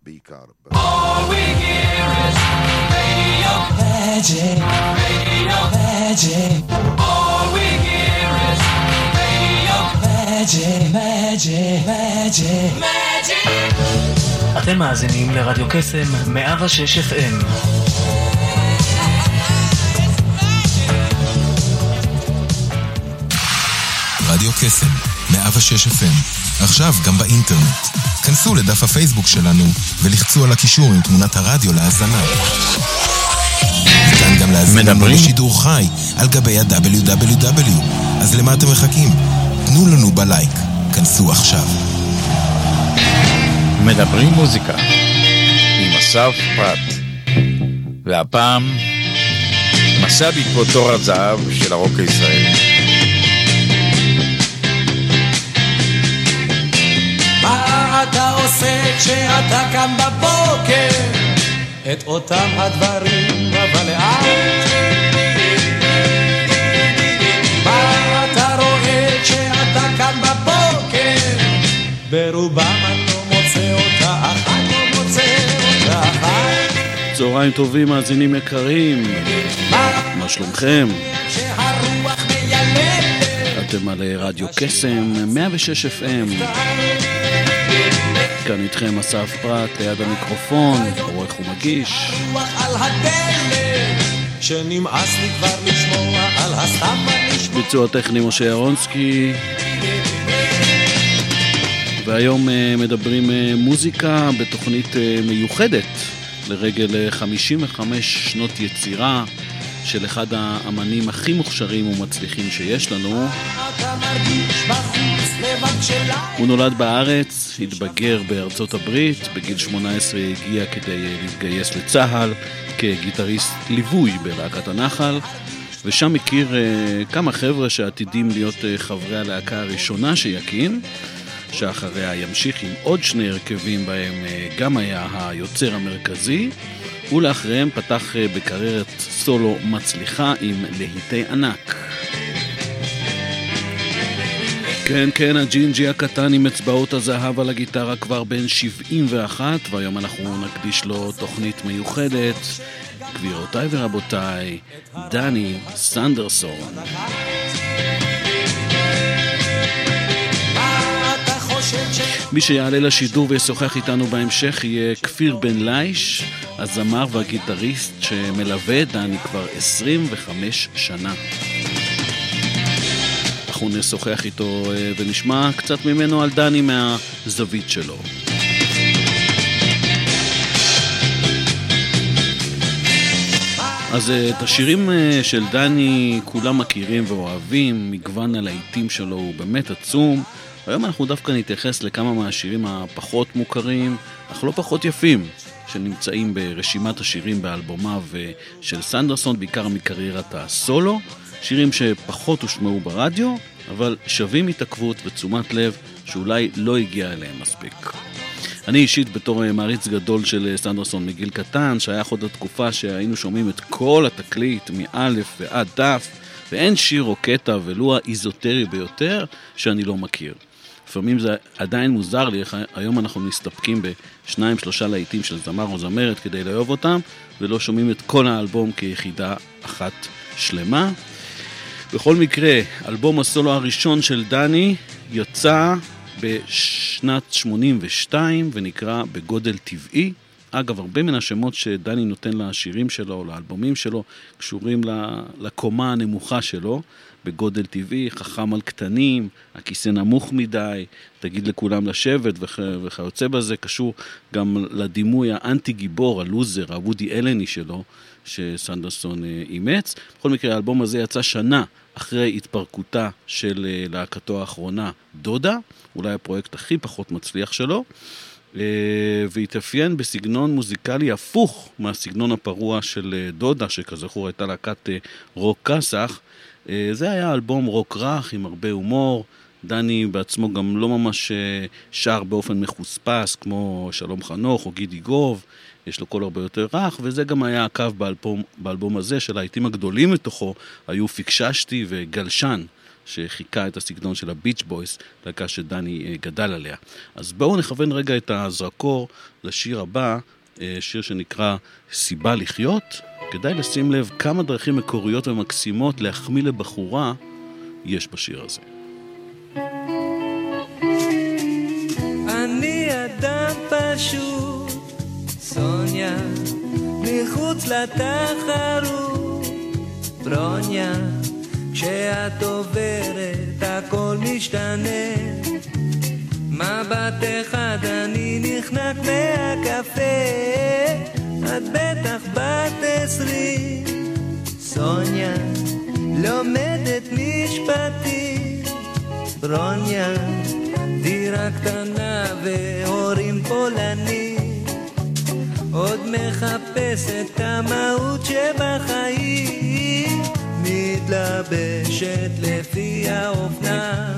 בעיקר. All we hear is radio magic, radio magic. All we hear is radio magic, magic, magic, magic. אתם מאזינים לרדיו קסם 106 FM. רדיו קסם 106 FM. עכשיו גם באינטרנט. כנסו לדף הפייסבוק שלנו ולחצו על הקישור עם תמונת הרדיו להאזנה. ניתן גם להאזין לנו בשידור חי על גבי ה-www. אז למה אתם מחכים? תנו לנו בלייק. כנסו עכשיו. מדברים מוזיקה עם אסף פרט. והפעם מסע בעקבות תור הזהב של הרוק הישראלי. מה אתה עושה כשאתה קם בבוקר? את אותם הדברים אבל לאט. מה אתה רואה כשאתה קם בבוקר? ברובם אני לא מוצא אותה אחת, לא מוצא אותה אחת. צהריים טובים מאזינים יקרים, מה שלומכם? שהרוח מיילדת. אתם על רדיו קסם 106 FM. כאן איתכם אסף פרט ליד המיקרופון, עורך ומגיש. רוח על הדלת, שנמאס לי כבר לשמוע על הסתם לשמוע. ביצוע טכני משה ירונסקי. והיום מדברים מוזיקה בתוכנית מיוחדת לרגל 55 שנות יצירה של אחד האמנים הכי מוכשרים ומצליחים שיש לנו. הוא נולד בארץ, התבגר בארצות הברית, בגיל 18 הגיע כדי להתגייס לצהל כגיטריסט ליווי בלהקת הנחל, ושם הכיר כמה חבר'ה שעתידים להיות חברי הלהקה הראשונה שיקים, שאחריה ימשיך עם עוד שני הרכבים בהם גם היה היוצר המרכזי, ולאחריהם פתח בקריירת סולו מצליחה עם להיטי ענק. כן, כן, הג'ינג'י הקטן עם אצבעות הזהב על הגיטרה כבר בן 71, והיום אנחנו נקדיש לו תוכנית מיוחדת. גבירותיי ורבותיי, דני סנדרסון. מי שיעלה לשידור וישוחח איתנו בהמשך יהיה כפיר בן לייש, הזמר והגיטריסט שמלווה את דני כבר 25 שנה. אנחנו נשוחח איתו ונשמע קצת ממנו על דני מהזווית שלו. אז את השירים של דני כולם מכירים ואוהבים, מגוון הלהיטים שלו הוא באמת עצום. היום אנחנו דווקא נתייחס לכמה מהשירים הפחות מוכרים, אך לא פחות יפים, שנמצאים ברשימת השירים באלבומיו של סנדרסון, בעיקר מקריירת הסולו, שירים שפחות הושמעו ברדיו, אבל שווים התעכבות ותשומת לב שאולי לא הגיע אליהם מספיק. אני אישית בתור מעריץ גדול של סנדרסון מגיל קטן, שהיה עוד התקופה שהיינו שומעים את כל התקליט מאלף ועד דף, ואין שיר או קטע ולו האיזוטרי ביותר שאני לא מכיר. לפעמים זה עדיין מוזר לי, היום אנחנו מסתפקים בשניים שלושה להיטים של זמר או זמרת כדי לאהוב אותם, ולא שומעים את כל האלבום כיחידה אחת שלמה. בכל מקרה, אלבום הסולו הראשון של דני יצא בשנת 82 ונקרא בגודל טבעי. אגב, הרבה מן השמות שדני נותן לשירים שלו, לאלבומים שלו, קשורים לקומה הנמוכה שלו, בגודל טבעי, חכם על קטנים, הכיסא נמוך מדי, תגיד לכולם לשבת וכיוצא בזה, קשור גם לדימוי האנטי גיבור, הלוזר, הוודי אלני שלו, שסנדרסון אימץ. בכל מקרה, האלבום הזה יצא שנה אחרי התפרקותה של להקתו האחרונה, דודה, אולי הפרויקט הכי פחות מצליח שלו, והתאפיין בסגנון מוזיקלי הפוך מהסגנון הפרוע של דודה, שכזכור הייתה להקת רוק קסח. זה היה אלבום רוק רך עם הרבה הומור. דני בעצמו גם לא ממש שר באופן מחוספס כמו שלום חנוך או גידי גוב, יש לו קול הרבה יותר רך, וזה גם היה הקו באלבום הזה. של העיתים הגדולים מתוכו היו פיקששתי וגלשן, שחיכה את הסגנון של הביץ' בויס, להקה שדני גדל עליה. אז בואו נכוון רגע את הזרקור לשיר הבא, שיר שנקרא סיבה לחיות. כדאי לשים לב כמה דרכים מקוריות ומקסימות להחמיא לבחורה יש בשיר הזה. אני אדם פשוט, סוניה, מחוץ לתחרות, ברוניה, כשאת עוברת הכל משתנה, מבט אחד אני נחנק מהקפה, את בטח בת 20, סוניה, לומדת משפטים, ברוניה, דירה קטנה והורים פולנים, עוד מחפשת המהות שבחיים, מתלבשת לפי האופנה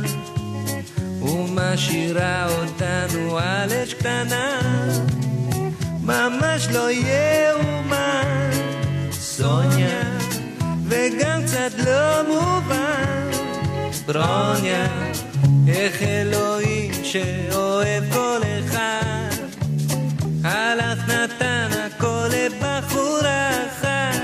ומשאירה אותנו על אש קטנה, ממש לא יאומן, סוניה, וגם קצת לא מובן, ברוניה, איך אלוהים שאוהב כל אחד הלך נתן הכל לבחורה אחת.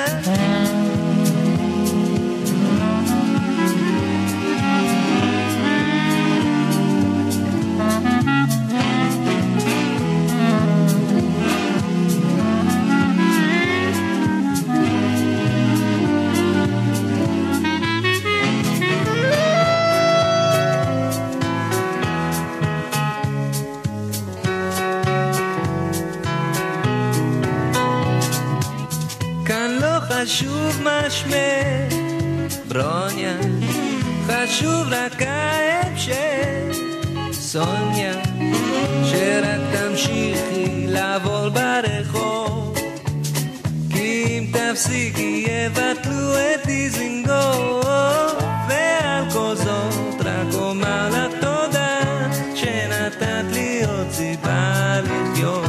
חשוב מה שמך, ברוניה, חשוב רק ההמשך, סוניה, שרק תמשיכי לעבור ברחוב, כי אם תפסיקי יבטלו את דיזינגוף, ועל כל זאת רק אומר לך תודה, שנתת לי עוד סיבה לחיות,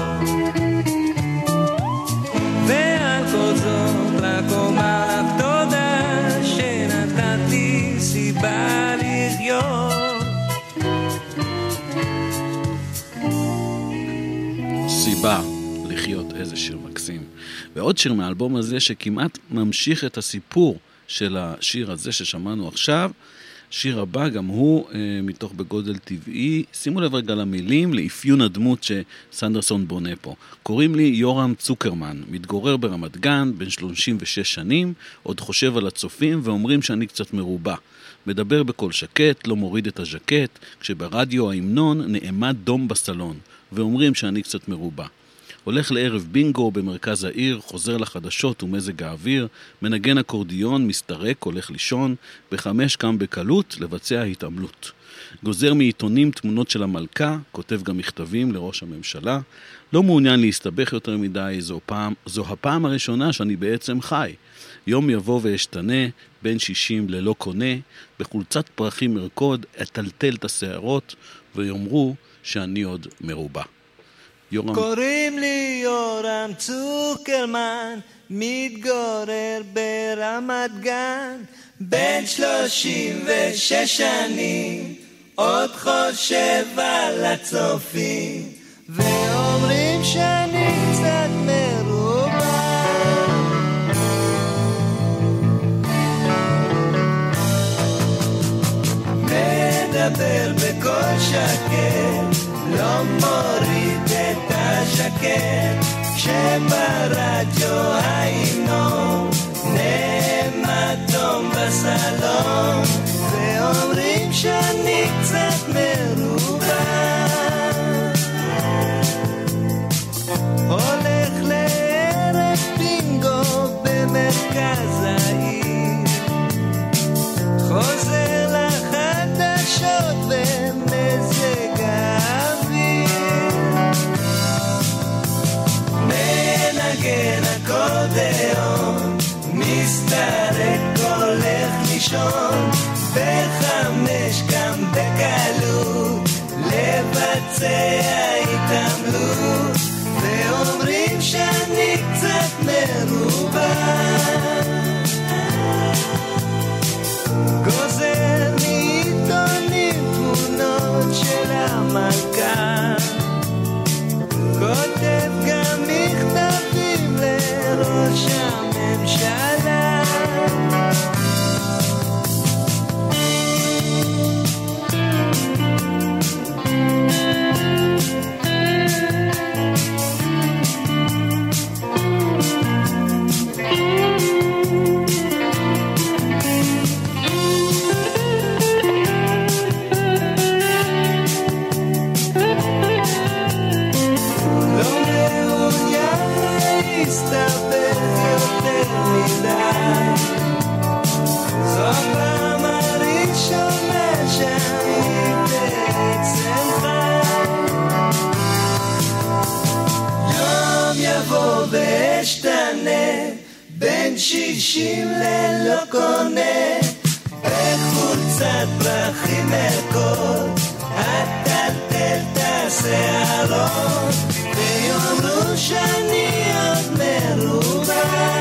ועל כל זאת רק אומר לך תודה, שנתת לי סיבה לחיות. סיבה לחיות, איזה שיר מקסים. ועוד שיר מהאלבום הזה שכמעט ממשיך את הסיפור של השיר הזה ששמענו עכשיו, שיר הבא גם הוא מתוך בגודל טבעי, שימו לב רגע למילים, לאפיון הדמות שסנדרסון בונה פה. קוראים לי יורם צוקרמן, מתגורר ברמת גן, בן 36 שנים, עוד חושב על הצופים ואומרים שאני קצת מרובע. מדבר בקול שקט, לא מוריד את הז'קט, כשברדיו ההמנון נעמד דום בסלון, ואומרים שאני קצת מרובע. הולך לערב בינגו במרכז העיר, חוזר לחדשות ומזג האוויר, מנגן אקורדיון, מסתרק, הולך לישון, ב5 קם בקלות לבצע התעמלות. גוזר מעיתונים תמונות של המלכה, כותב גם מכתבים לראש הממשלה, לא מעוניין להסתבך יותר מדי, זו הפעם הראשונה שאני בעצם חי. יום יבוא ואשתנה, בין 60 ללא קונה, בחולצת פרחים מרקוד, אטלטל את השערות, ויאמרו שאני עוד מרובע. קוראים לי יורם צוקרמן, מתגורר ברמת גן, בן 36 שנים, עוד חושב על הצופים, ואומרים שאני קצת מרובע. מדבר בקול שקט, לא מוריד את השקט, כשברדיו ההמנון נעמד דום בסלון, ואומרים שאני קצת מרובע. הולך לערב בינגו במרכז העיר, חוזר לחדשות ומזג האוויר, מנגן אקורדיון, מסתרק הולך לישון, ב5 קם בקלות לבצע התעמלות, ואומרים שאני קצת מרובע. גוזר יבוא ואשתנה, בין 60 ללא קונה, בחולצת פרחים מרקות, הטלטל תעשה ארון, ויאמרו שאני עוד מרובה.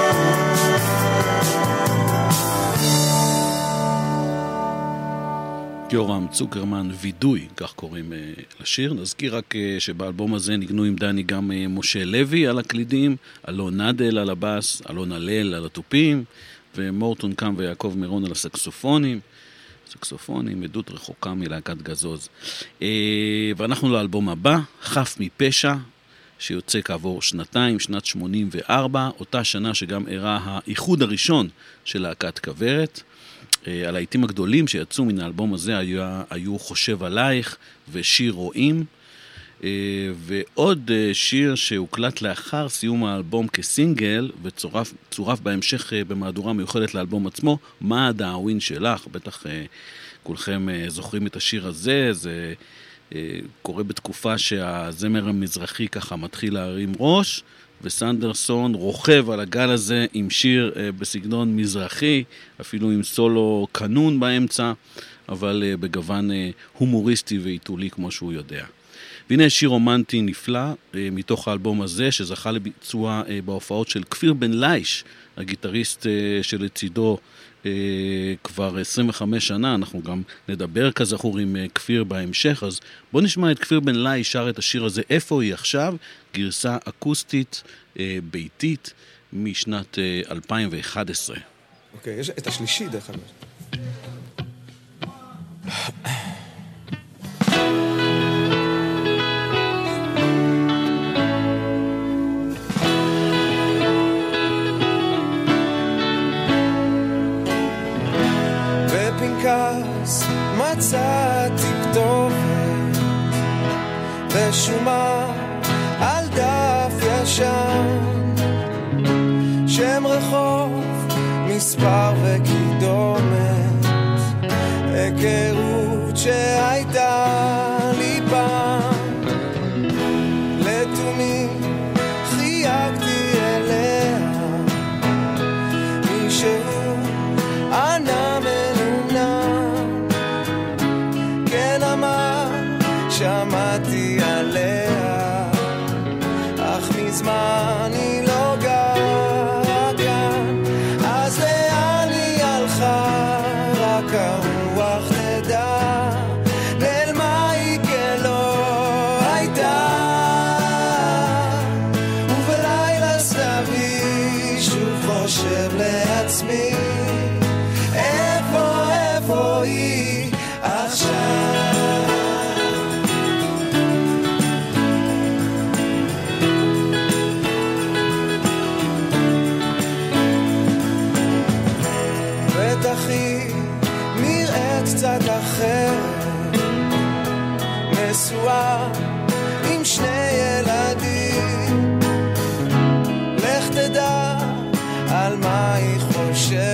יורם צוקרמן וידוי, כך קוראים לשיר. נזכיר רק שבאלבום הזה ניגנו עם דני גם משה לוי על הקלידים, אלון נדל על הבאס, אלון הלל על הטופים, ומורטון קם ויעקב מירון על הסקסופונים. סקסופונים, עדות רחוקה מלהקת גזוז. ואנחנו לאלבום הבא, חף מפשע, שיוצא כעבור שנתיים, שנת 84, אותה שנה שגם אירע האיחוד הראשון של להקת כוורת. על העיתים הגדולים שיצאו מן האלבום הזה היו חושב עלייך ושיר רואים, ועוד שיר שהוקלט לאחר סיום האלבום כסינגל וצורף בהמשך במהדורה מיוחדת לאלבום עצמו, מה הדאווין שלך. בטח כולכם זוכרים את השיר הזה. זה קורה בתקופה שהזמר המזרחי ככה מתחיל להרים ראש, וסנדרסון רוכב על הגל הזה עם שיר בסגנון מזרחי, אפילו עם סולו קנון באמצע, אבל בגוון הומוריסטי ועיתולי כמו שהוא יודע. והנה שיר רומנטי נפלא מתוך האלבום הזה, שזכה לביצוע בהופעות של כפיר בן לייש, הגיטריסט שלצידו כבר 25 שנה. אנחנו גם נדבר כזכור עם כפיר בהמשך, אז בוא נשמע את כפיר בן לייש שר את השיר הזה איפה היא עכשיו, גרסה אקוסטית ביתית משנת 2011. אוקיי, יש את השלישי דרך אגב. בפנקס מצאתי כתובת ושומה על דף ישן, שם רחוב, מספר וקידומת, היכרות שהייתה לי פעם, לתומי חייגתי אליה, מישהו ענה מנונם, כן אמר, שמעתי עליה, אך מזמן היא לא גרה כאן, אז לאן היא הלכה, רק הרוח תדע, נעלמה היא כלא הייתה, ובלילה סביבי שוב חושב לעצמי, איפה היא עכשיו. אחי נראית קצת אחרת, נשואה עם 2 ילדים, לך תדע על מה היא חושבת,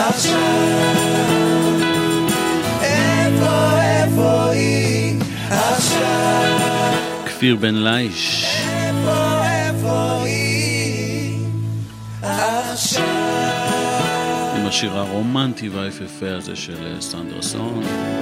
עכשיו? איפה היא עכשיו? כפיר בן לייש. איפה היא עכשיו? עם השיר הרומנטי והיפהפה הזה של סנדרסון.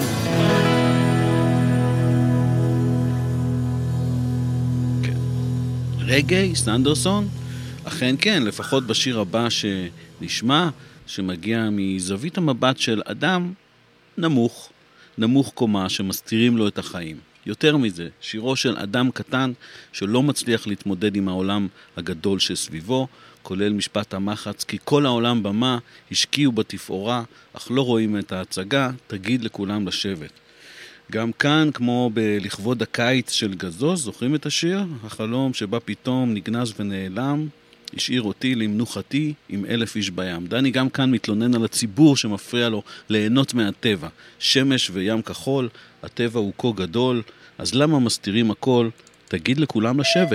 כן. רגעי, סנדרסון? אכן כן, לפחות בשיר הבא שנשמע, שמגיע מזווית המבט של אדם נמוך קומה שמסתירים לו את החיים. יותר מזה, שירו של אדם קטן שלא מצליח להתמודד עם העולם הגדול שסביבו, כולל משפט המחץ, כי כל העולם במה השקיעו בתפאורה, אך לא רואים את ההצגה, תגיד לכולם לשבת. גם כאן, כמו בלכבוד הקיץ של גזוז, זוכרים את השיר? החלום שבא פתאום נגנז ונעלם, השאיר אותי למנוחתי עם 1,000 איש בים. דני גם כאן מתלונן על הציבור שמפריע לו ליהנות מהטבע. שמש וים כחול, הטבע הוא כה גדול, אז למה מסתירים הכל? תגיד לכולם לשבת.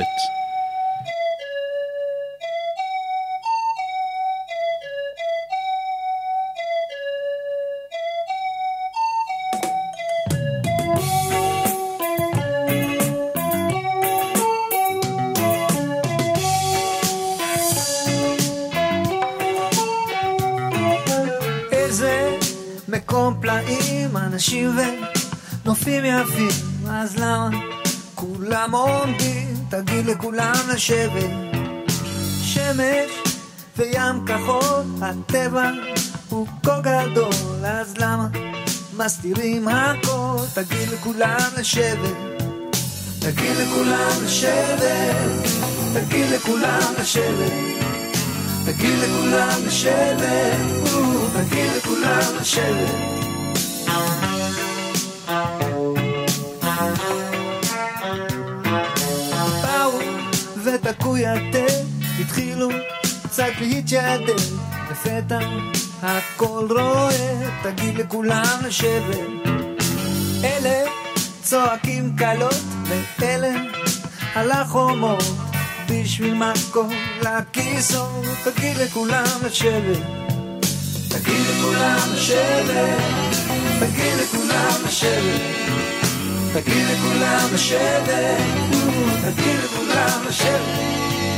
אנשים ונופים יפים, אז למה כולם עומדים? תגיד לכולם לשבת. שמש וים כחול, הטבע הוא כה גדול, אז למה מסתירים הכל? תגיד לכולם לשבת. תגיד לכולם לשבת. תגיד לכולם לשבת. תגיד לכולם לשבת. תגיד לכולם לשבת. באו ותקו יתד, התחילו קצת להתיידד, לפתע הכל רואה, תגיד לכולם לשבת. אלה צועקים קלות ואלה על החומות, בשביל מה כל הכיסות? תגיד לכולם לשבת. תגיד לכולם לשבת. תגיד לכולם לשבת. תגיד לכולם לשבת. תגיד לכולם לשבת.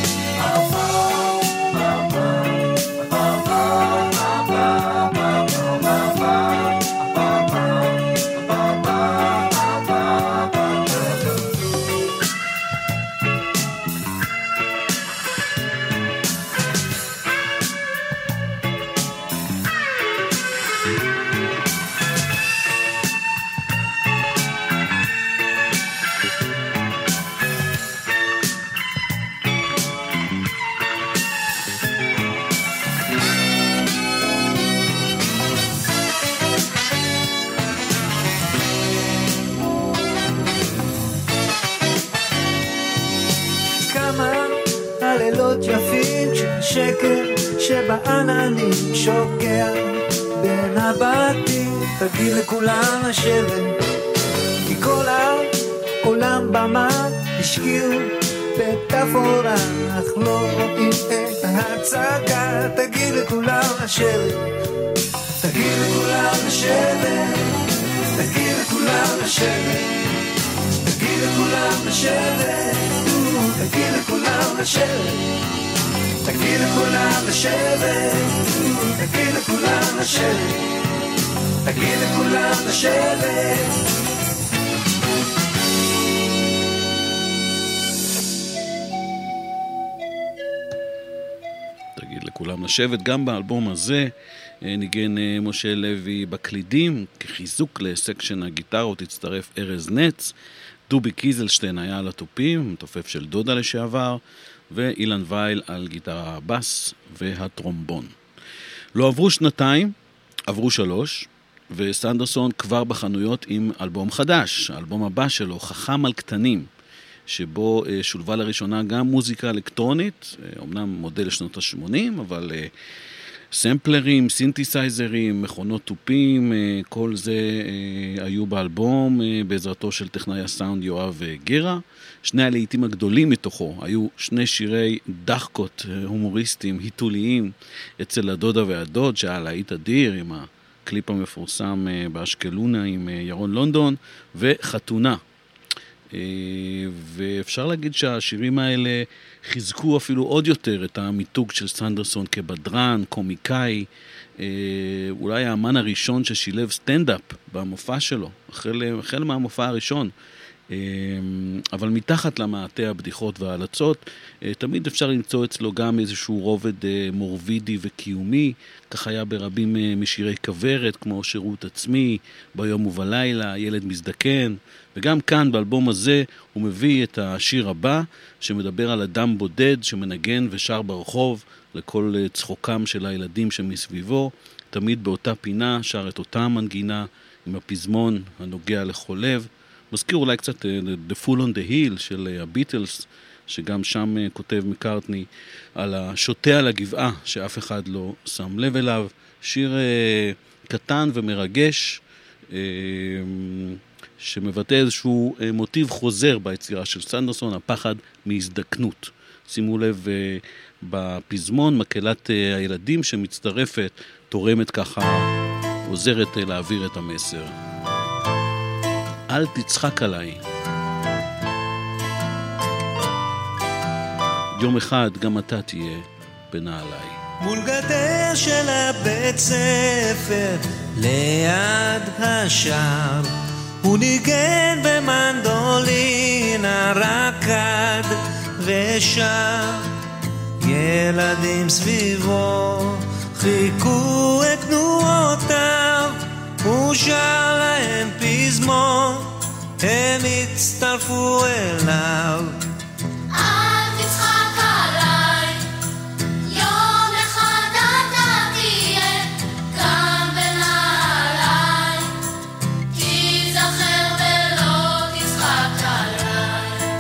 יפים של שקר שבעננים שוקע בין הבתים, תגיד לכולם לשבת, כי כל העולם במד השקיעו בתפאורה, אך לא רואים את ההצגה. תגיד לכולם לשבת. תגיד לכולם לשבת. תגיד לכולם לשבת. תגיד לכולם לשבת. תגיד לכולם לשבת. תגיד לכולם לשבת. תגיד לכולם לשבת. תגיד לכולם לשבת. תגיד לכולם לשבת. גם באלבום הזה ניגן משה לוי בקלידים, כחיזוק לסקשן הגיטרות הצטרף ארז נץ, דובי קיזלשטיין היה על הטופים, מתופף של דודה לשעבר, ואילן וייל על גיטרה הבאס והטרומבון. לא עברו שנתיים, עברו 3, וסנדרסון כבר בחנויות עם אלבום חדש, האלבום הבא שלו, חכם על קטנים, שבו שולבה לראשונה גם מוזיקה אלקטרונית, אמנם מודל לשנות ה-80, אבל סמפלרים, סינתסייזרים, מכונות תופים, כל זה היו באלבום בעזרתו של טכנאי הסאונד יואב גירה. שני הלהיטים הגדולים מתוכו היו שני שירי דחקות הומוריסטיים, היתוליים, אצל הדודה והדוד, שהיה להיט אדיר עם הקליפ המפורסם באשקלונה עם ירון לונדון, וחתונה. ואפשר להגיד שהשירים האלה חיזקו אפילו עוד יותר את המיתוג של סנדרסון כבדרן, קומיקאי, אולי האמן הראשון ששילב סטנדאפ במופע שלו, החל מהמופע הראשון. אבל מתחת למעטה הבדיחות וההלצות, תמיד אפשר למצוא אצלו גם איזשהו רובד מורבידי וקיומי, כך היה ברבים משירי כברת, כמו שירות עצמי, ביום ובלילה, ילד מזדקן, וגם כאן באלבום הזה הוא מביא את השיר הבא, שמדבר על אדם בודד שמנגן ושר ברחוב, לכל צחוקם של הילדים שמסביבו, תמיד באותה פינה שר את אותה מנגינה, עם הפזמון הנוגע לחולב, מזכיר אולי קצת The Fool on the Hill של הביטלס, שגם שם כותב מקארטני על השוטה על הגבעה שאף אחד לא שם לב אליו. שיר קטן ומרגש שמבטא איזשהו מוטיב חוזר ביצירה של סנדרסון, הפחד מהזדקנות. שימו לב בפזמון, מקהלת הילדים שמצטרפת, תורמת ככה, עוזרת להעביר את המסר. אל תצחק עליי. יום אחד גם אתה תהיה בנעליי. מול גדר של הבית ספר, ליד השער, הוא ניגן במנדולינה, רקד ושר. ילדים סביבו חיכו את תנועותיו, הוא שר להם פזמון, הם הצטרפו אליו. אל תצחק עליי, יום אחד אתה תהיה גם בנעליי, תיזכר ולא תצחק עליי.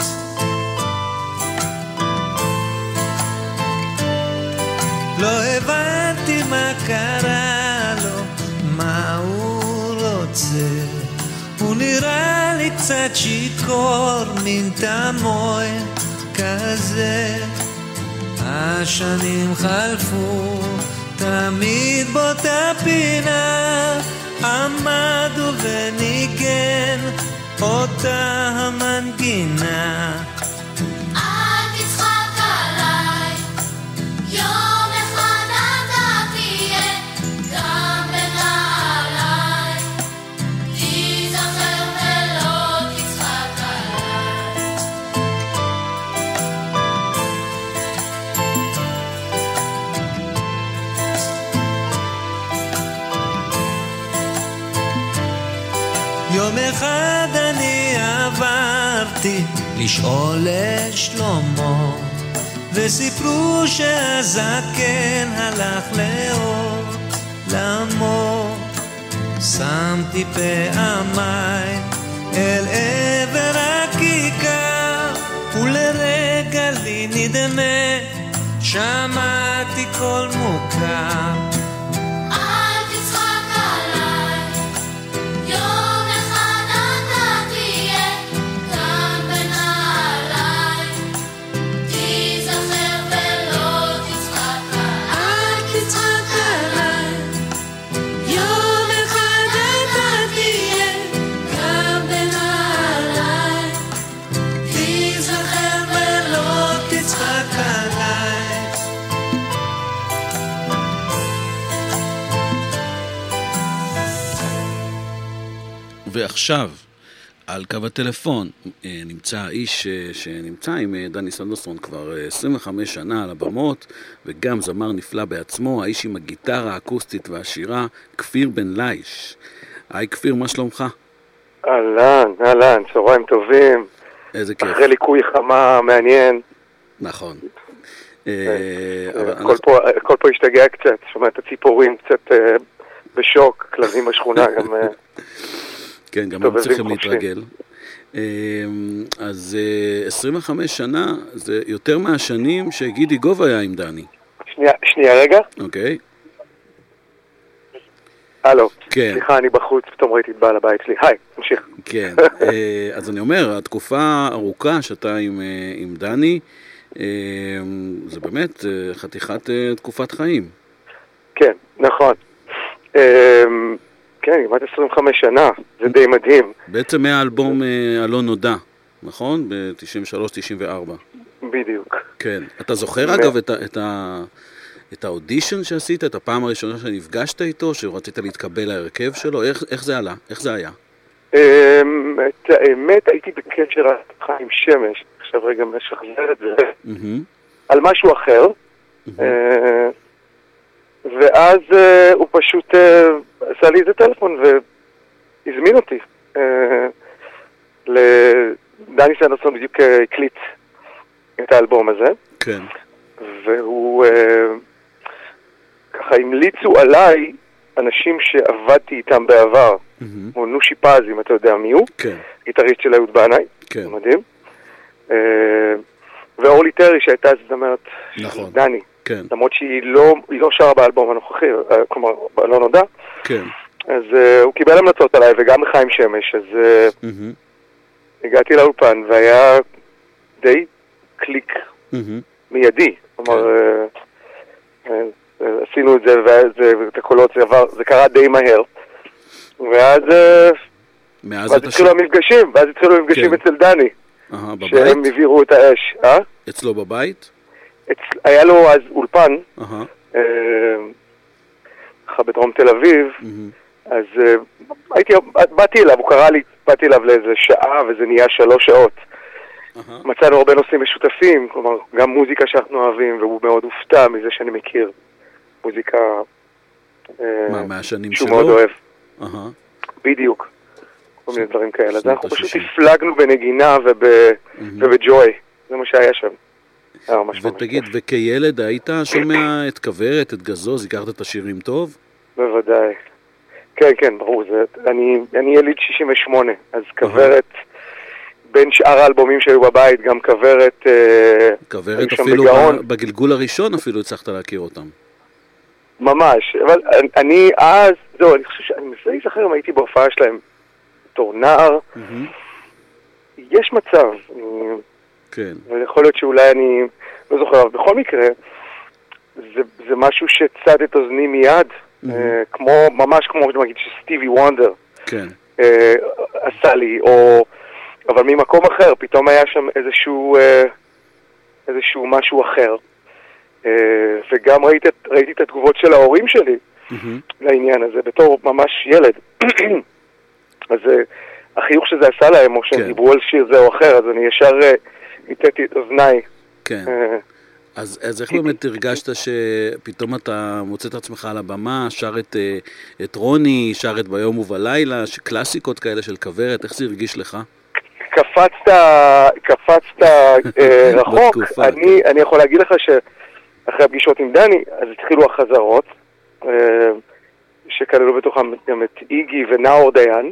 לא הבנתי מה קרה לו, מה הוא רוצה, הוא נראה לי קצת שיקור, מין תמוי כזה. השנים חלפו, תמיד באותה פינה עמדו וניגן אותה המנגינה. אל תצחק עליי, יום אחד אתה תהיה גם בנעליי, תיזכר ולא תצחק עליי. יום אחד אני עברתי לשאול את שלמה, וסיפרו שהזקן הלך לעולמו. שמתי פעמיים אל עבר הכיכר, ולרגע לי נדמה שמעתי קול מוכר. אל תצחק עליי, יום אחד אתה תהיה גם בנעליי, תיזכר ולא תצחק עליי. אל תצחק עליי, יום אחד אתה תהיה גם בנעליי, תיזכר ולא תצחק עליי. ועכשיו, על קו הטלפון, נמצא האיש שנמצא עם דני סנדרסון כבר 25 שנה על הבמות, וגם זמר נפלא בעצמו, האיש עם הגיטרה האקוסטית והשירה, כפיר בן לייש. היי כפיר, מה שלומך? אהלן, צהריים טובים. איזה כיף. אחרי ליקוי חמה מעניין. נכון. כל פה השתגע קצת, שומע את הציפורים קצת בשוק, כלבים בשכונה גם... כן, גם הם צריכים להתרגל. אז 25 שנה, זה יותר מהשנים שגידי גוב היה עם דני. שנייה רגע. אוקיי. הלו, כן. סליחה, אני בחוץ, פתאום ראיתי את בעל הבית שלי. היי, תמשיך. כן, אז אני אומר, התקופה ארוכה שאתה עם דני, זה באמת חתיכת תקופת חיים. כן, נכון. כן, כמעט 25 שנה, זה די מדהים. בעצם מהאלבום הלא נודע, נכון? ב-93-94. בדיוק. כן. אתה זוכר אגב את האודישן שעשית, את הפעם הראשונה שנפגשת איתו, שרצית להתקבל להרכב שלו? איך זה עלה? איך זה היה? את האמת, הייתי בקשר חיים שמש, עכשיו רגע משחזר את זה, על משהו אחר, ואז הוא פשוט עשה לי איזה טלפון והזמין אותי. דני סנדרסון בדיוק הקליט את האלבום הזה. כן. והוא ככה המליצו עליי אנשים שעבדתי איתם בעבר, כמו נושי פז, אם אתה יודע מי הוא, גיטריסט של אהוד בנאי, מדהים, ואורלי טרי שהייתה זמרת של דני, למרות שהיא לא שרה באלבום הנוכחי, כלומר לא נודע, אז הוא קיבל המלצות עליי וגם מחיים שמש, אז הגעתי לאולפן והיה די קליק מיידי, כלומר עשינו את זה ואת הקולות זה קרה די מהר, ואז התחילו המפגשים אצל דני, שהם העבירו את האש. אצלו בבית? היה לו אז אולפן בדרום תל אביב, אז באתי אליו, הוא קרא לי, באתי אליו לאיזה שעה וזה נהיה 3 שעות. מצאנו הרבה נושאים משותפים, כלומר גם מוזיקה שאנחנו אוהבים, והוא מאוד הופתע מזה שאני מכיר מוזיקה מהשנים שהוא שלו? מאוד אוהב. בדיוק, כל מיני דברים כאלה. אז אנחנו פשוט הפלגנו בנגינה ובג'וי, זה מה שהיה שם. ותגיד, וכילד היית שומע את כוורת, את גזוז, הכרת את השירים טוב? בוודאי. כן, ברור. אני יליד 68, אז כוורת, בין שאר האלבומים שהיו בבית, גם כוורת... כוורת אפילו, בגלגול הראשון אפילו הצלחת להכיר אותם. ממש, אבל אני אז, אני חושב שאני מנסה להיזכר אם הייתי בהופעה שלהם בתור נער. יש מצב, ויכול להיות שאולי אני לא זוכר, אבל בכל מקרה, זה משהו שצד את אוזני מיד, ממש כמו נגיד שסטיבי וונדר עשה לי, אבל ממקום אחר, פתאום היה שם איזשהו משהו אחר. וגם ראיתי את התגובות של ההורים שלי לעניין הזה, בתור ממש ילד. אז החיוך שזה עשה להם, או שהם דיברו על שיר זה או אחר, אז אני ישר ניתתי את אוזניי. כן. אז איך באמת הרגשת שפתאום אתה מוצא את עצמך על הבמה, שר את רוני, שר את ביום ובלילה, קלאסיקות כאלה של כוורת, איך זה הרגיש לך? קפצת רחוק. אני יכול להגיד לך שאחרי הפגישות עם דני, אז התחילו החזרות, שכללו בתוכם גם את איגי ונאור דיין,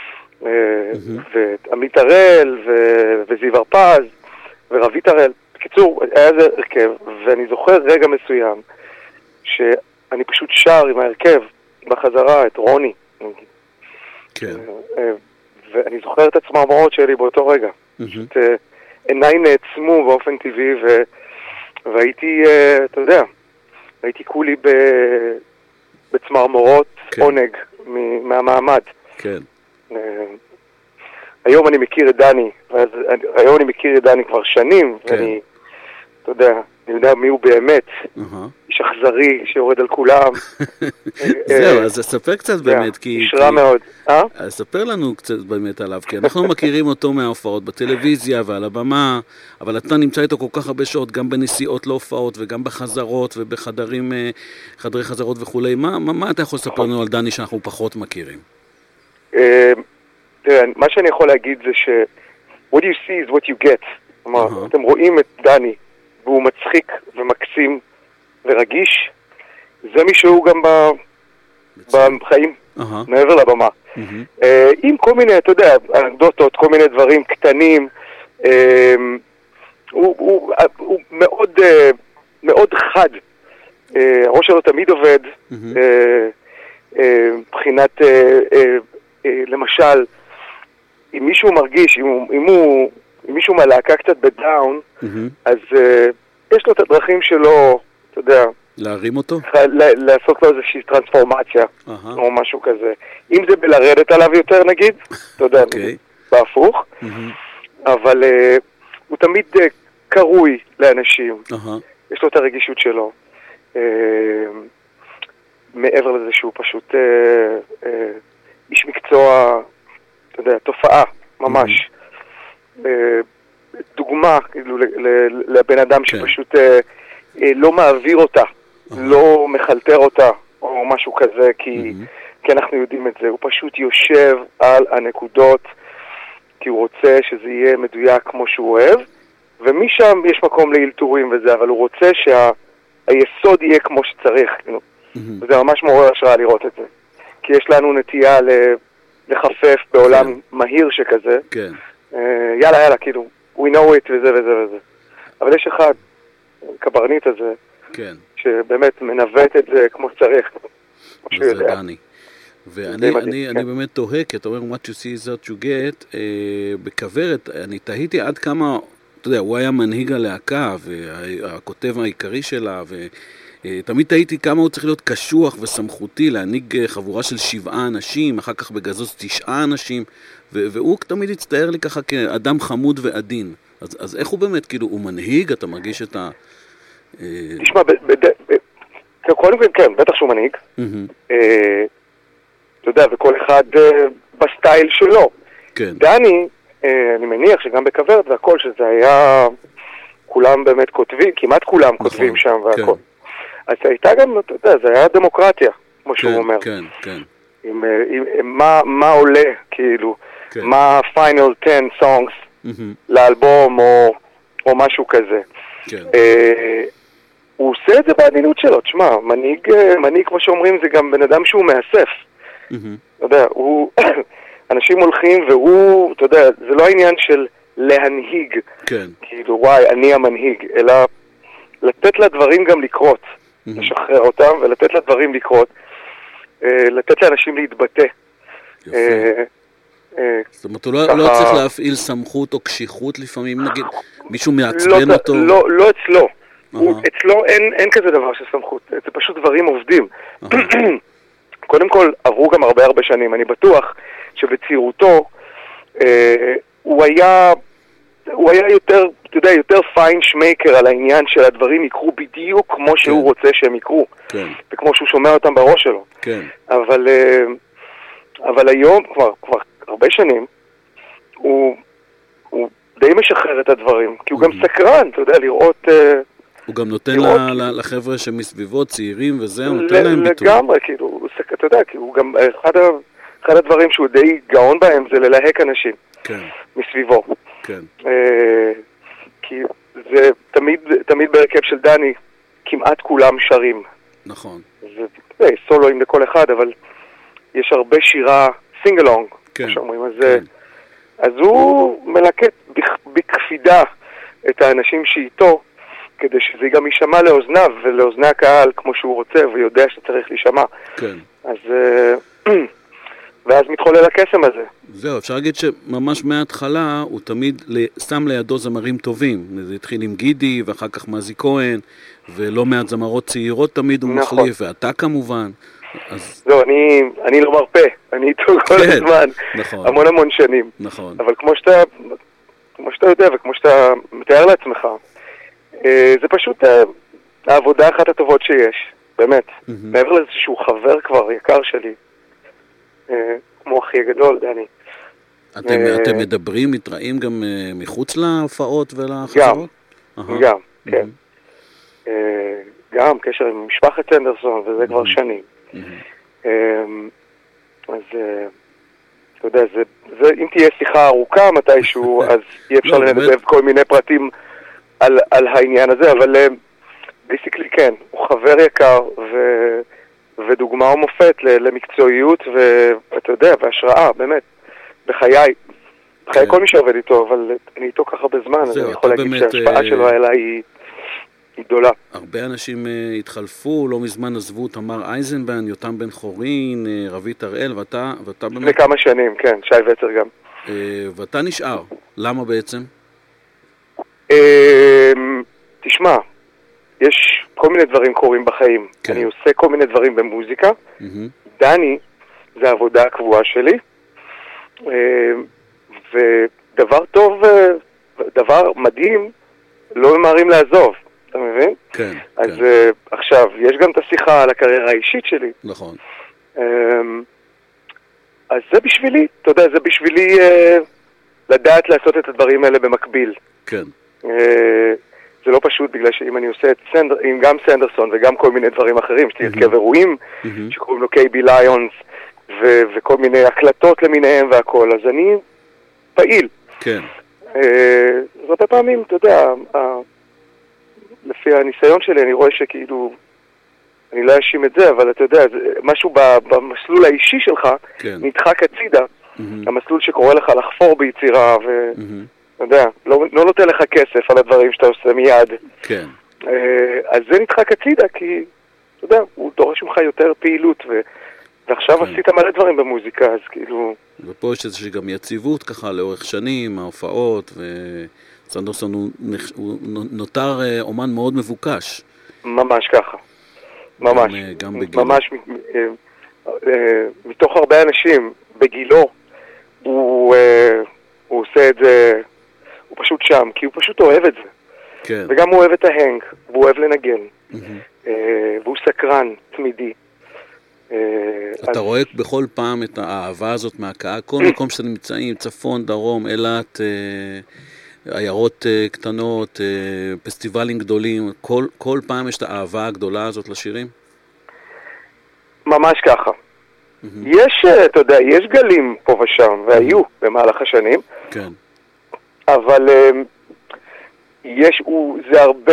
ואת עמית הראל, וזיו הרפז, ורבית הראל. בקיצור, היה זה הרכב, ואני זוכר רגע מסוים, שאני פשוט שר עם ההרכב בחזרה את רוני. כן. ואני זוכר את הצמרמורות שלי באותו רגע. פשוט עיניי נעצמו באופן טבעי, והייתי, אתה יודע, הייתי כולי בצמרמורות עונג מהמעמד. כן. היום אני מכיר את דני, היום אני מכיר את דני כבר שנים, ואני, אתה יודע, אני יודע מי הוא באמת, איש אכזרי שיורד על כולם. זהו, אז אספר קצת באמת, כי... איש רע מאוד. אז ספר לנו קצת באמת עליו, כי אנחנו מכירים אותו מההופעות בטלוויזיה ועל הבמה, אבל אתה נמצא איתו כל כך הרבה שעות, גם בנסיעות להופעות וגם בחזרות ובחדרי חזרות וכולי. מה אתה יכול לספר לנו על דני שאנחנו פחות מכירים? תראה, מה שאני יכול להגיד זה ש... What you see is what you get. כלומר, אתם רואים את דני, והוא מצחיק ומקסים ורגיש, זה מי שהוא גם בחיים, מעבר לבמה. עם כל מיני, אתה יודע, אנקדוטות, כל מיני דברים קטנים, הוא מאוד חד. הראש שלו תמיד עובד, מבחינת, למשל, אם מישהו מרגיש, אם מישהו מהלהקה קצת בדאון, אז יש לו את הדרכים שלו, אתה יודע, להרים אותו? לעשות לו איזושהי טרנספורמציה, או משהו כזה. אם זה בלרדת עליו יותר נגיד, אתה יודע, בהפוך, אבל הוא תמיד קרוי לאנשים, יש לו את הרגישות שלו. מעבר לזה שהוא פשוט איש מקצוע, אתה יודע, תופעה, ממש. דוגמה, כאילו, לבן אדם שפשוט לא מעביר אותה, לא מחלטר אותה, או משהו כזה, כי אנחנו יודעים את זה. הוא פשוט יושב על הנקודות, כי הוא רוצה שזה יהיה מדויק כמו שהוא אוהב, ומשם יש מקום לאלתורים וזה, אבל הוא רוצה שהיסוד יהיה כמו שצריך, כאילו. וזה ממש מעורר השראה לראות את זה. כי יש לנו נטייה לחפף בעולם מהיר שכזה. כן. יאללה, כאילו, we know it וזה וזה וזה. אבל יש אחד, קברניט הזה, כן. שבאמת מנווט את זה כמו שצריך. וזה דני. ואני באמת תוהה, כי אתה אומר, what you see is what you get, בכוורת, אני תהיתי עד כמה, אתה יודע, הוא היה מנהיג הלהקה, והכותב העיקרי שלה, תמיד תהיתי כמה הוא צריך להיות קשוח וסמכותי, להנהיג חבורה של 7 אנשים, אחר כך בגזוז 9 אנשים, והוא תמיד הצטער לי ככה כאדם חמוד ועדין. אז איך הוא באמת, כאילו, הוא מנהיג? אתה מרגיש את ה... תשמע, קודם כל, כן, בטח שהוא מנהיג. אתה יודע, וכל אחד בסטייל שלו. כן. דני, אני מניח שגם בכוורת והכל, שזה היה... כולם באמת כותבים, כמעט כולם כותבים שם והכל. אז הייתה גם, אתה יודע, זה היה דמוקרטיה, כמו שהוא אומר. כן, כן. מה עולה, כאילו, מה פיינל 10 songs לאלבום או משהו כזה. הוא עושה את זה בעדינות שלו, תשמע, מנהיג, כמו שאומרים, זה גם בן אדם שהוא מאסף. אתה יודע, אנשים הולכים והוא, אתה יודע, זה לא העניין של להנהיג, כאילו, וואי, אני המנהיג, אלא לתת לדברים גם לקרות. לשחרר אותם ולתת לדברים לקרות, לתת לאנשים להתבטא. זאת אומרת, הוא לא צריך להפעיל סמכות או קשיחות לפעמים, נגיד, מישהו מעצבן אותו? לא אצלו. אצלו אין כזה דבר של סמכות, זה פשוט דברים עובדים. קודם כל, עברו גם הרבה שנים, אני בטוח שבצעירותו הוא היה יותר, אתה יודע, יותר פיין שמייקר על העניין של הדברים יקרו בדיוק כמו שהוא רוצה שהם יקרו. כן. וכמו שהוא שומע אותם בראש שלו. כן. אבל היום, כבר הרבה שנים, הוא די משחרר את הדברים. כי הוא גם סקרן, אתה יודע, לראות... הוא גם נותן לחבר'ה שמסביבו, צעירים וזה, הוא נותן להם ביטוי. לגמרי, כאילו, אתה יודע, כי הוא גם, אחד הדברים שהוא די גאון בהם זה ללהק אנשים. כן. מסביבו. כן. כי זה תמיד בהרכב של דני, כמעט כולם שרים. נכון. זה סולואים לכל אחד, אבל יש הרבה שירה סינגלונג, כמו שאומרים. אז הוא מלקט בקפידה את האנשים שאיתו, כדי שזה גם יישמע לאוזניו ולאוזני הקהל כמו שהוא רוצה, ויודע שצריך להישמע. כן. אז... ואז מתחולל הקסם הזה. זהו, אפשר להגיד שממש מההתחלה הוא תמיד שם לידו זמרים טובים. זה התחיל עם גידי, ואחר כך מזי כהן, ולא מעט זמרות צעירות תמיד הוא מחליף, ואתה כמובן. זהו, אני לא מרפא, אני איתו כל הזמן, המון שנים. נכון. אבל כמו שאתה יודע, וכמו שאתה מתאר לעצמך, זה פשוט העבודה אחת הטובות שיש, באמת. מעבר לזה שהוא חבר כבר יקר שלי, כמו אחי הגדול, דני. אתם מדברים, מתראים גם מחוץ להופעות ולחזרות? גם, כן. גם קשר עם משפחת אנדרסון, וזה כבר שנים. אז, אתה יודע, אם תהיה שיחה ארוכה מתישהו, אז אי אפשר לנדב כל מיני פרטים על העניין הזה, אבל ביסיקלי כן, הוא חבר יקר, ודוגמה ומופת למקצועיות, ואתה יודע, והשראה, באמת, בחיי כל מי שעובד איתו, אבל אני איתו ככה בזמן, אז אני יכול להגיד שההשפעה שלו עליי גדולה. הרבה אנשים התחלפו, לא מזמן עזבו תמר אייזנבן, יותם בן חורין, רבית הראל, ואתה באמת... לפני כמה שנים, כן, שי וצר גם. ואתה נשאר. למה בעצם? תשמע, יש כל מיני דברים קורים בחיים. כן. אני עושה כל מיני דברים במוזיקה. דני, זה העבודה הקבועה שלי. ודבר טוב, דבר מדהים, לא ממהרים לעזוב. אתה מבין? כן. אז עכשיו, יש גם את השיחה על הקריירה האישית שלי. נכון. אז זה בשבילי, אתה יודע, זה בשבילי לדעת לעשות את הדברים האלה במקביל. כן. זה לא פשוט בגלל שאם אני עושה עם גם סנדרסון וגם כל מיני דברים אחרים, שתהיה הרכב אירועים, שקוראים לו קייבי ליונס, וכל מיני הקלטות למיניהם והכל, אז אני פעיל. כן. אז הרבה פעמים, אתה יודע, לפי הניסיון שלי אני רואה שכאילו, אני לא אשים את זה, אבל אתה יודע, משהו במסלול האישי שלך נדחק הצידה, המסלול שקורא לך לחפור ביצירה, אתה יודע, לא נותן לך כסף על הדברים שאתה עושה מיד. כן. אז זה נדחק הצידה, כי, אתה יודע, הוא דורש ממך יותר פעילות, ועכשיו עשית מלא דברים במוזיקה, אז כאילו... ופה יש איזושהי גם יציבות ככה לאורך שנים, ההופעות, וסנדרסון הוא נותר אומן מאוד מבוקש. ממש ככה. ממש. גם בגילו. ממש מתוך הרבה אנשים, בגילו, הוא עושה את זה, הוא פשוט שם, כי הוא פשוט אוהב את זה. כן. וגם הוא אוהב את ההנג, והוא אוהב לנגן. והוא סקרן, תמידי. אתה רואה בכל פעם את האהבה הזאת מהקהל, כל מקום שאתם נמצאים, צפון, דרום, אילת, עיירות קטנות, פסטיבלים גדולים, כל פעם יש את האהבה הגדולה הזאת לשירים? ממש ככה. יש, אתה יודע, יש גלים פה ושם, והיו במהלך השנים. כן. אבל זה הרבה,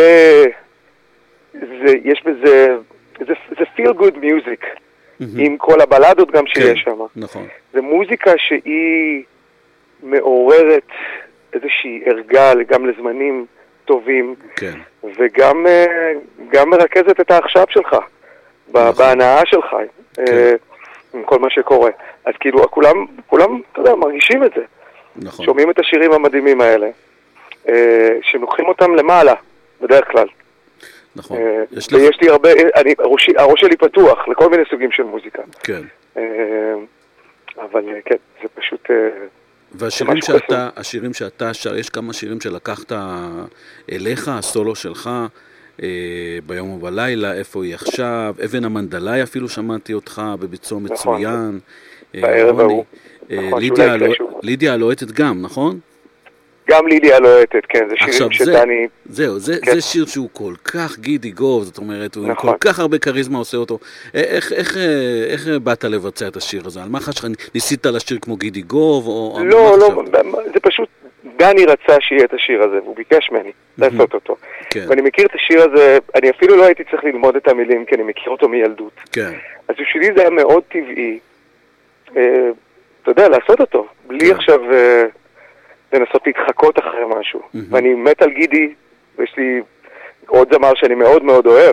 יש בזה, זה feel good music. עם כל הבלדות גם שיש שם. נכון. זה מוזיקה שהיא מעוררת איזושהי ערגה גם לזמנים טובים, כן. וגם מרכזת את העכשיו שלך, בהנאה שלך, עם כל מה שקורה. אז כאילו, כולם, אתה יודע, מרגישים את זה. נכון. שומעים את השירים המדהימים האלה, שלוקחים אותם למעלה, בדרך כלל. נכון. ויש לי הרבה, הראש שלי פתוח לכל מיני סוגים של מוזיקה. כן. אבל כן, זה פשוט... והשירים שאתה שר, יש כמה שירים שלקחת אליך, הסולו שלך, ביום ובלילה, איפה היא עכשיו, אבן המנדלאי אפילו שמעתי אותך בביצוע מצוין. בערב ההוא. לידיה הלוהטת גם, נכון? גם לידיה הלוהטת, כן, זה שירים שדני... זהו, זה שיר שהוא כל כך גידי גוב, זאת אומרת, הוא עם כל כך הרבה קריזמה עושה אותו. איך באת לבצע את השיר הזה? על מה חשך, ניסית לשיר כמו גידי גוב? לא, זה פשוט, דני רצה שיהיה את השיר הזה, והוא ביקש ממני לעשות אותו. ואני מכיר את השיר הזה, אני אפילו לא הייתי צריך ללמוד את המילים, כי אני מכיר אותו מילדות. אז בשבילי זה היה מאוד טבעי, אתה יודע, לעשות אותו, בלי עכשיו... לנסות להתחקות אחרי משהו. ואני מת על גידי, ויש לי עוד זמר שאני מאוד מאוד אוהב.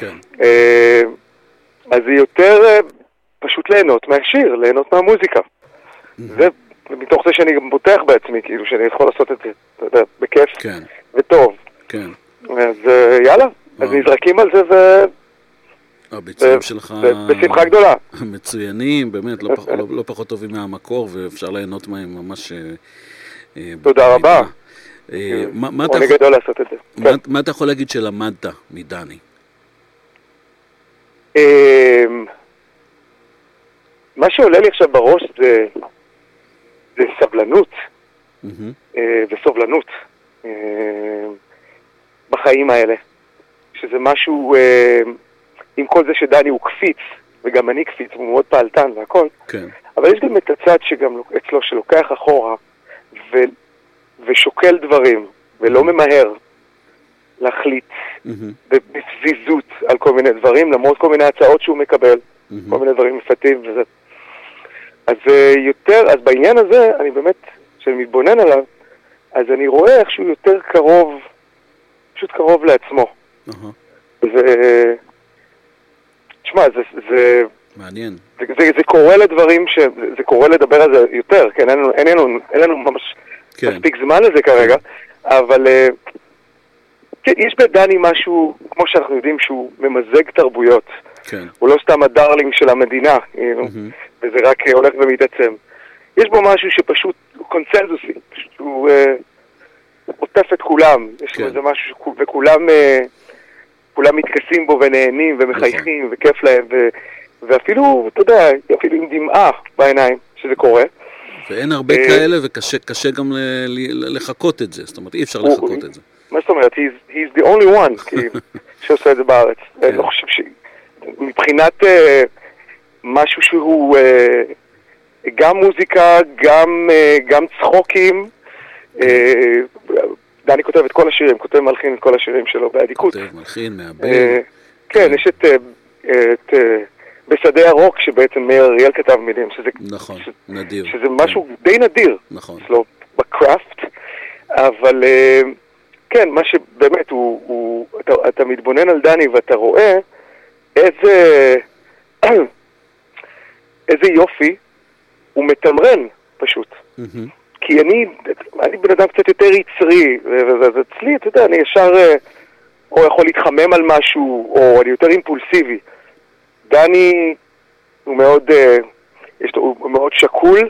אז זה יותר פשוט ליהנות מהשיר, ליהנות מהמוזיקה. ומתוך זה שאני גם בוטח בעצמי, כאילו שאני יכול לעשות את זה, אתה יודע, בכיף וטוב. אז יאללה, אז נזרקים על זה הביצועים שלך בשמחה גדולה. מצוינים, באמת, לא פחות טובים מהמקור, ואפשר ליהנות מהם ממש... תודה רבה. עונג גדול לעשות את זה. מה אתה יכול להגיד שלמדת מדני? מה שעולה לי עכשיו בראש זה סבלנות וסובלנות בחיים האלה. שזה משהו, עם כל זה שדני הוא קפיץ, וגם אני קפיץ, הוא מאוד פעלתן והכל, אבל יש גם את הצד שגם אצלו שלוקח אחורה, ושוקל דברים, ולא ממהר להחליט בפזיזות על כל מיני דברים, למרות כל מיני הצעות שהוא מקבל, כל מיני דברים מפתים וזה. אז אז בעניין הזה, אני באמת, כשאני מתבונן עליו, אז אני רואה איך שהוא יותר קרוב, פשוט קרוב לעצמו. תשמע, זה... מעניין. זה קורה לדברים זה קורה לדבר על זה יותר, כן, אין לנו ממש מספיק זמן לזה כרגע, אבל כן, יש בדני משהו, כמו שאנחנו יודעים, שהוא ממזג תרבויות. הוא לא סתם הדרלינג של המדינה, וזה רק הולך ומתעצם. יש בו משהו שפשוט קונצנזוסי, שהוא עוטף את כולם, יש בו איזה משהו וכולם מתכסים בו ונהנים ומחייכים וכיף להם, ואפילו, אתה יודע, אפילו עם דמעה בעיניים שזה קורה. ואין הרבה כאלה, וקשה גם לחכות את זה, זאת אומרת, אי אפשר לחכות את זה. מה זאת אומרת? He's the only one שעושה את זה בארץ. אני לא חושב מבחינת משהו שהוא גם מוזיקה, גם צחוקים. דני כותב את כל השירים, כותב מלחין את כל השירים שלו באדיקות. כותב מלחין, מעבד. כן, יש את בשדה הרוק שבעצם מאיר אריאל כתב מילים. נכון, נדיר. שזה משהו די נדיר. נכון. אצלו בקראפט. אבל כן, מה שבאמת אתה מתבונן על דני ואתה רואה איזה יופי הוא מתמרן פשוט. כי אני בן אדם קצת יותר יצרי, ואצלי, אתה יודע, אני ישר או יכול להתחמם על משהו, או אני יותר אימפולסיבי. דני הוא מאוד, הוא מאוד שקול,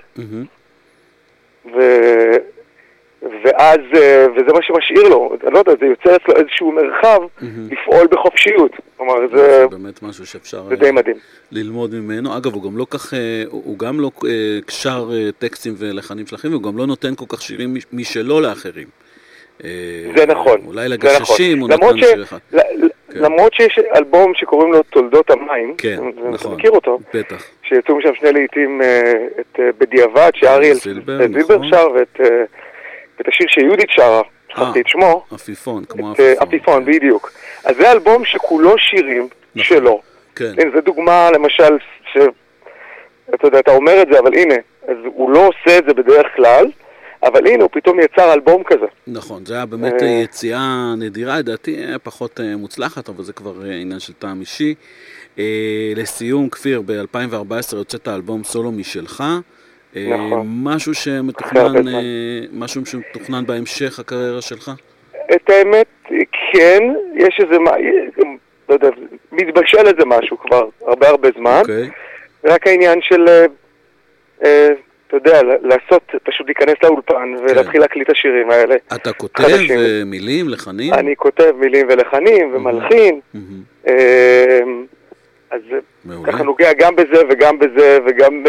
ואז, וזה מה שמשאיר לו, אני לא יודע, זה יוצר אצלו איזשהו מרחב לפעול בחופשיות. כלומר, זה באמת משהו שאפשר זה די מדהים. ללמוד ממנו. אגב, הוא גם לא כך, הוא גם לא קשר טקסטים ולחנים שלכם, והוא גם לא נותן כל כך שירים משלו לאחרים. זה נכון. אולי לגששים הוא נתן שיר אחד. למרות שיש אלבום שקוראים לו תולדות המים, כן, נכון, אתה מכיר אותו? בטח. שיצאו משם שני לעיתים את בדיעבד, שאריאל זילבר שר, ואת השיר שיהודית שרה, שכחתי את שמו. עפיפון, כמו עפיפון. עפיפון, בדיוק. אז זה אלבום שכולו שירים שלו. כן. זו דוגמה, למשל, אתה יודע, אתה אומר את זה, אבל הנה, אז הוא לא עושה את זה בדרך כלל, אבל הנה, הוא פתאום יצר אלבום כזה. נכון, זה היה באמת יציאה נדירה, לדעתי היה פחות מוצלחת, אבל זה כבר עניין של טעם אישי. לסיום, כפיר, ב-2014 יוצאת האלבום סולו משלך. נכון. משהו שמתוכנן בהמשך הקריירה שלך? את האמת, כן, יש איזה, לא יודע, מתבשל איזה משהו כבר הרבה זמן. רק העניין של, אתה יודע, לעשות, פשוט להיכנס לאולפן ולהתחיל להקליט את השירים האלה. אתה כותב מילים, לחנים? אני כותב מילים ולחנים ומלחין. אז ככה נוגע גם בזה וגם בזה וגם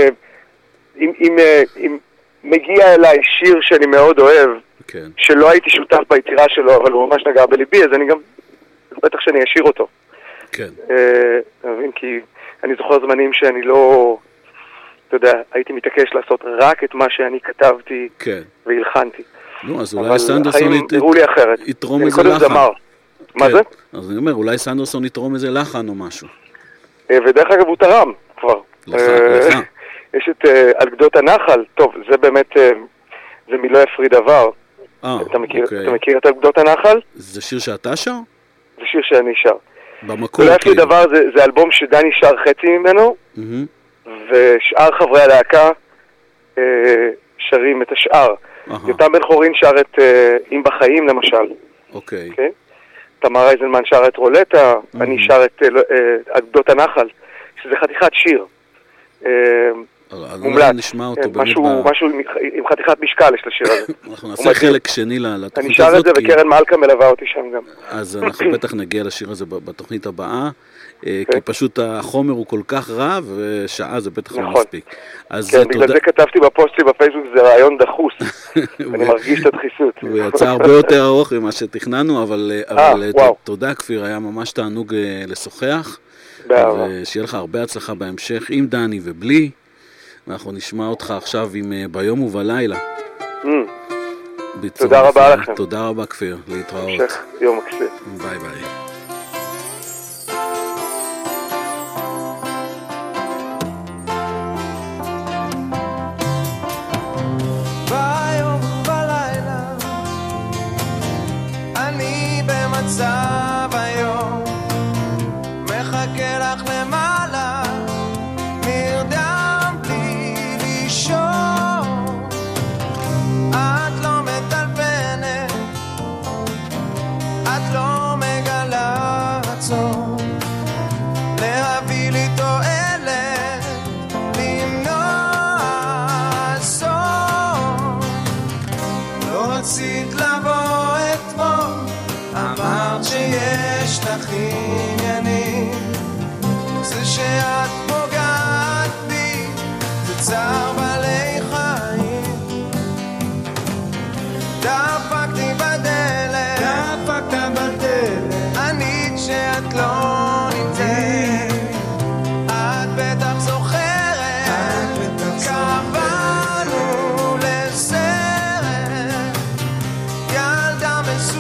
אם מגיע אליי שיר שאני מאוד אוהב, שלא הייתי שותף ביצירה שלו, אבל הוא ממש נגע בליבי, אז אני גם, בטח שאני אשיר אותו. כן. אתה מבין? כי אני זוכר זמנים שאני לא, אתה יודע, הייתי מתעקש לעשות רק את מה שאני כתבתי והלחנתי. נו, אז אולי סנדרסון יתרום איזה לחן. מה זה? אז אני אומר, אולי סנדרסון יתרום איזה לחן או משהו. ודרך אגב הוא תרם כבר. לך. יש את על גדות הנחל, טוב, זה באמת, זה מלא יפריד דבר. אתה מכיר את על גדות הנחל? זה שיר שאתה שר? זה שיר שאני שר. במקור. מלא יפריד דבר זה אלבום שדני שר חצי ממנו, ושאר חברי הלהקה שרים את השאר. יותם בן חורין שר את אם בחיים למשל. אוקיי. תמר אייזנמן שר את רולטה, אני שר את על גדות הנחל, שזה חתיכת שיר. מומלץ. נשמע אותו משהו עם חתיכת משקל יש לשיר הזה. אנחנו נעשה חלק שני לתוכנית הזאת. אני שר את זה וקרן מלכה מלווה אותי שם גם. אז אנחנו בטח נגיע לשיר הזה בתוכנית הבאה, כי פשוט החומר הוא כל כך רע, ושעה זה בטח לא מספיק. כן, בגלל זה כתבתי בפוסט שלי בפייסבוק, זה רעיון דחוס. אני מרגיש את הדחיסות. הוא יצא הרבה יותר ארוך ממה שתכננו, אבל תודה כפיר, היה ממש תענוג לשוחח. ושיהיה לך הרבה הצלחה בהמשך עם דני ובלי. ואנחנו נשמע אותך עכשיו עם ביום ובלילה. תודה רבה לכם. תודה רבה כפיר, להתראות. המשך יום מקסים. ביי ביי. ביום ובלילה אני במצב היום הכי ענייני זה שאת פוגעת בי, זה צער בעלי חיים. דפקתי בדלת, ענית שאת לא נמצאת, את בטח זוכרת, קבענו לסרט, ילדה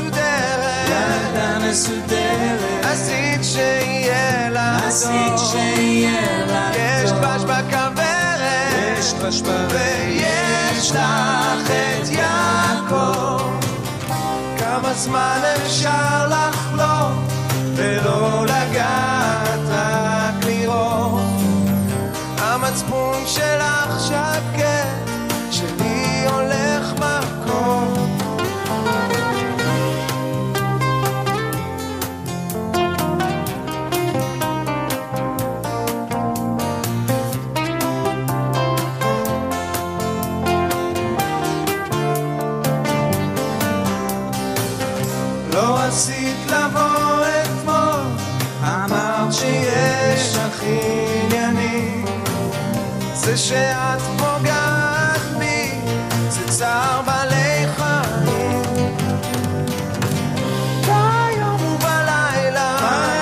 מסודרת, עשית שיהיה לה טוב, יש דבש בכוורת, ויש לך את יעקב. כמה זמן אפשר לחלום ולא לגעת, רק לראות המצפון שלך שקט, שלי הולך מקום. לא רצית לבוא אתמול, אמרת שיש הכי ענייני זה שאת פוגעת בי, זה צער בעלי חיים. ביום ובלילה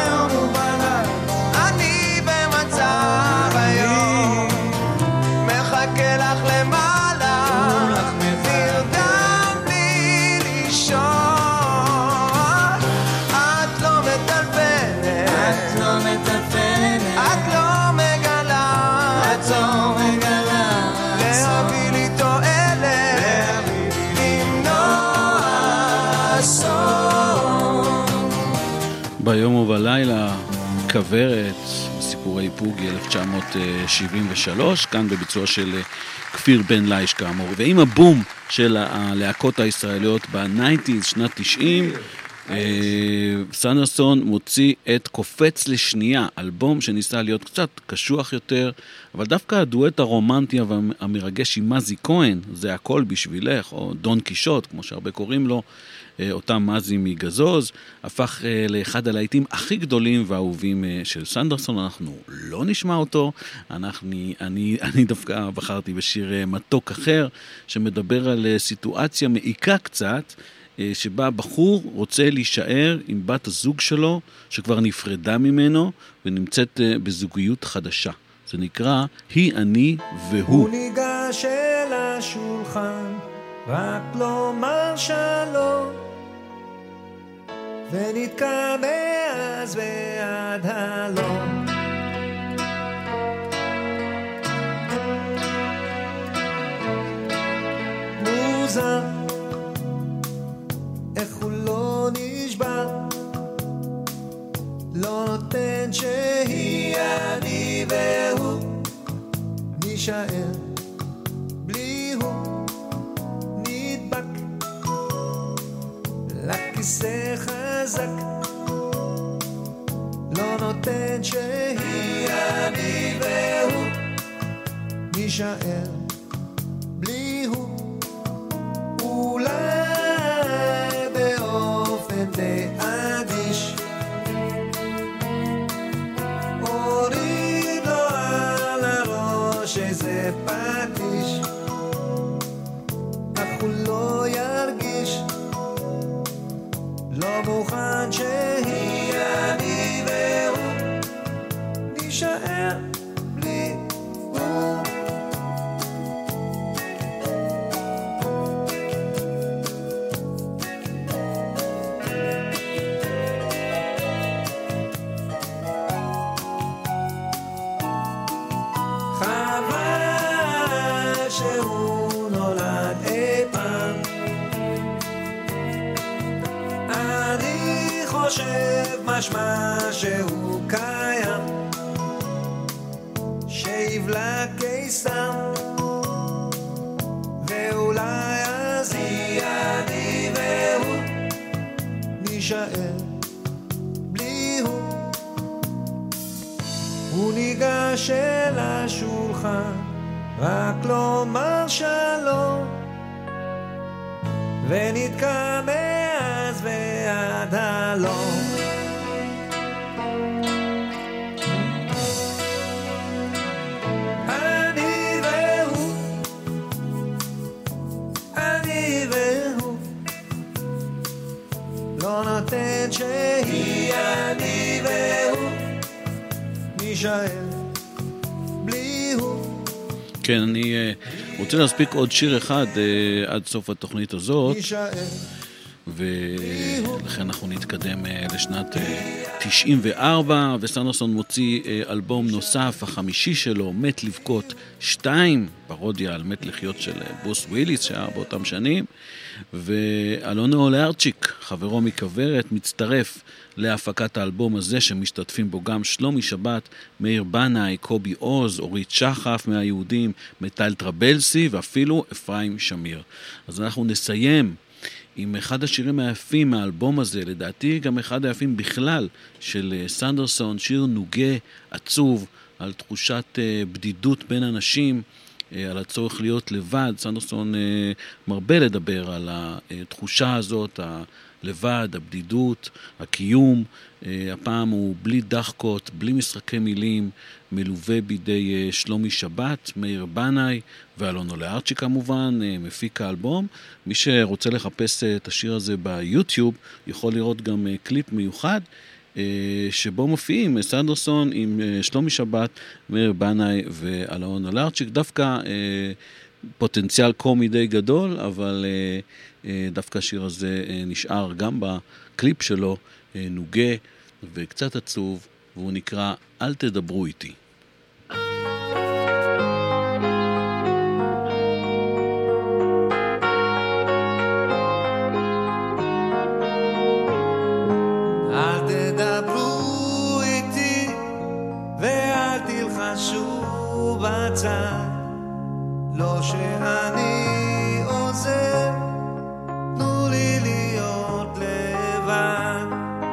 אני במצב היום, מחכה לך למעלה, נרדם בלי לישון. להביא לי תועלת, למנוע אסון. ביום ובלילה, כוורת, סיפורי פוגי 1973, כאן בביצוע של כפיר בן לייש כאמור. ועם הבום של הלהקות הישראליות ב-90s, שנת 90, סנדרסון מוציא את קופץ לשנייה, אלבום שניסה להיות קצת קשוח יותר, אבל דווקא הדואט הרומנטי והמרגש עם מזי כהן, זה הכל בשבילך, או דון קישוט, כמו שהרבה קוראים לו, אותם מזי מגזוז, הפך לאחד הלהיטים הכי גדולים והאהובים של סנדרסון. אנחנו לא נשמע אותו, אני דווקא בחרתי בשיר מתוק אחר, שמדבר על סיטואציה מעיקה קצת, שבה בחור רוצה להישאר עם בת הזוג שלו, שכבר נפרדה ממנו, ונמצאת בזוגיות חדשה. זה נקרא היא, אני והוא. הוא ניגש אל השולחן, רק לומר שלום, ונתקע מאז ועד הלום. מוזר איך הוא לא נשבר, לא נותן שהיא אני והוא נשאר בלי הוא, נדבק לכיסא חזק, לא נותן שהיא אני והוא נשאר בלי הוא. אולי באופן די אדיש הוריד לו על הראש איזה פטיש, אך הוא לא ירגיש, לא מוכן שהיא אני והוא נשאר בלי הוא. שהוא נולד אי פעם, אני חושב משמע שהוא קיים, שיבלה קיסם, ואולי אז היא אני והוא נשאר בלי הוא. הוא ניגש אל השולחן, רק לומר שלום, ונתקע מאז ועד הלום. כן, אני רוצה להספיק עוד שיר אחד עד סוף התוכנית הזאת, ולכן אנחנו נתקדם לשנת 94, וסנדרסון מוציא אלבום נוסף, החמישי שלו, מת לבכות 2, פרודיה על מת לחיות של ברוס וויליס שהיה באותם שנים, ואלונו לארצ'יק, חברו מכוורת, מצטרף להפקת האלבום הזה, שמשתתפים בו גם שלומי שבת, מאיר בנאי, קובי עוז, אורית שחף מהיהודים, מטל טרבלסי ואפילו אפרים שמיר. אז אנחנו נסיים עם אחד השירים היפים מהאלבום הזה, לדעתי גם אחד היפים בכלל, של סנדרסון, שיר נוגה, עצוב, על תחושת בדידות בין אנשים, על הצורך להיות לבד. סנדרסון מרבה לדבר על התחושה הזאת, הלבד, הבדידות, הקיום. הפעם הוא בלי דחקות, בלי משחקי מילים, מלווה בידי שלומי שבת, מאיר בנאי ואלונו לארצ'י כמובן, מפיק האלבום. מי שרוצה לחפש את השיר הזה ביוטיוב, יכול לראות גם קליפ מיוחד, שבו מופיעים סנדרסון עם שלומי שבת, מאיר בנאי ואלונו לארצ'י. דווקא פוטנציאל קומי די גדול, אבל דווקא השיר הזה נשאר גם בקליפ שלו נוגה וקצת עצוב, והוא נקרא אל תדברו איתי. אל תדברו איתי ואל תלחשו בצד, לא שאני עוזר, תנו לי להיות לבד.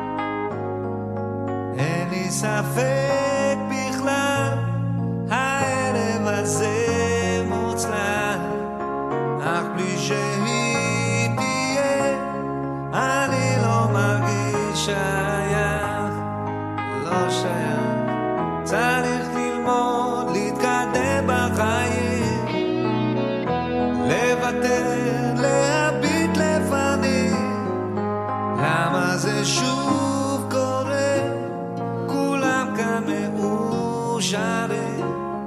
אין לי ספק בכלל, הערב הזה מוצלח, אך בלי שהיא תהיה, אני לא מרגיש שייך, לא שייך. צריך ללמוד להתקדם בחיים, לוותר, להביט לפנים. למה זה שוב קורה? כולם כאן מאושרים,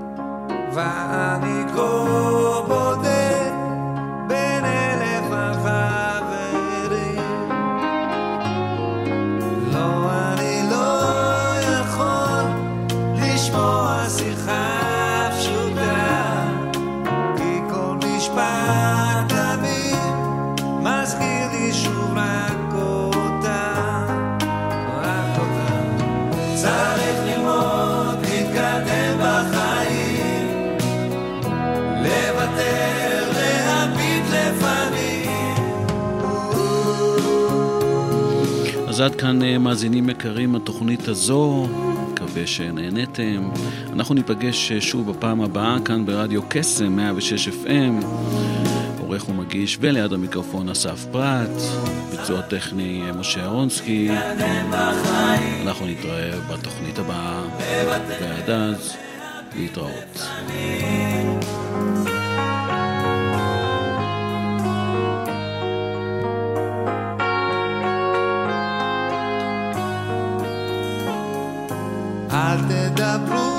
ואני כה בודד בין אלף החברים. לא, אני לא יכול לשמוע שיחה פשוטה, כי כל משפט תמיד מזכיר לי שוב רק אותה, רק אותה. צריך ללמוד להתקדם בחיים, לוותר, להביט לפנים. אז עד כאן מאזינים יקרים התוכנית הזו, מקווה שנהנתם. אנחנו ניפגש שוב בפעם הבאה כאן ברדיו קסם 106 FM. עורך ומגיש וליד המיקרופון אסף פרט, ביצוע טכני משה אהרונסקי. אנחנו נתראה בתוכנית הבאה, ועד אז להתראות. אל תדברו